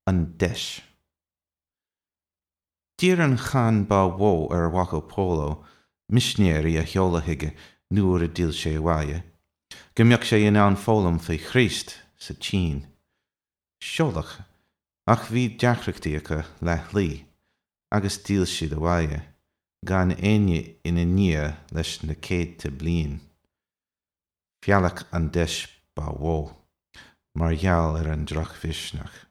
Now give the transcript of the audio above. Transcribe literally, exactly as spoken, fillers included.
an deis. Dír an chan ba wó ar Waco Polo, misnéirí a cheolaithe nuair a díl sé bhaie. Gymbeadh sé in ann fólam faoi Christ sa tín. Seolach, ach bhí deachrachtaíocha le lí, agus díl siad a bhaie, gan aine ina nia leis na céadta bliain. Fialach an deis ba wó, mar gheall ar an drach visnach.